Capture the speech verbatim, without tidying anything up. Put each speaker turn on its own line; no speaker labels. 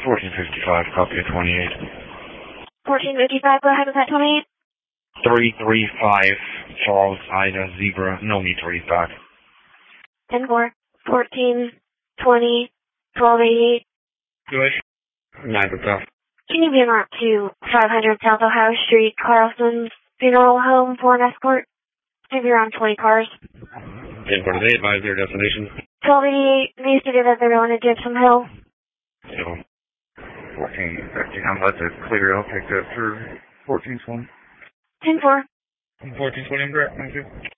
fourteen fifty-five, copy at twenty-eight.
fourteen fifty-five, go ahead with that twenty-eight.
three three five, Charles Ida Zebra, no need to read back.
ten four, fourteen, twenty, twelve eighty-eight.
Good. nine to twelve.
Can you be en route to five hundred South Ohio Street, Carlson's Funeral Home for an escort? Maybe around twenty cars.
ten four eight, advise their destination.
twelve eighty-eight, needs to get that they're going to Gypsum Hill.
So, fourteen fifty, I'm about to clear, I'll take that through fourteen twenty.
ten four.
fourteen twenty, I'm correct, thank you.